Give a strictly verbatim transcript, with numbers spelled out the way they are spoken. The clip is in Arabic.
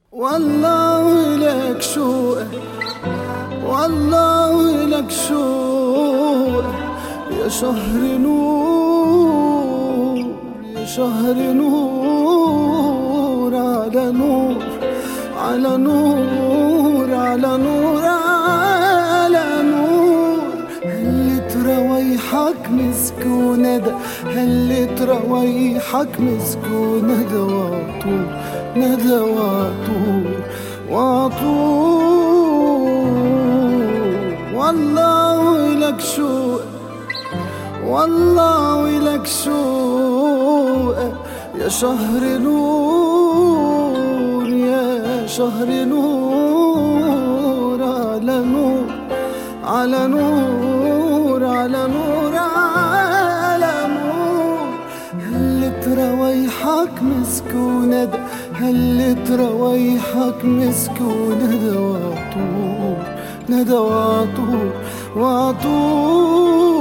والله لك شوقه، والله لك شوقه يا شهر نور، يا شهر نور على نور، على نور، على نور، على نور. هلت روايحك مسكونة ده، هلت روايحك مسكونة ده وعطور، ندى وعطور وعطور. والله لك شوق، والله لك شوق يا شهر نور، يا شهر نور على نور، على نور، على نور، على نور. هلت روايحك مسكونة ده، هلت روايحك مسكونة ده وعطور، ندى وعطور وعطور.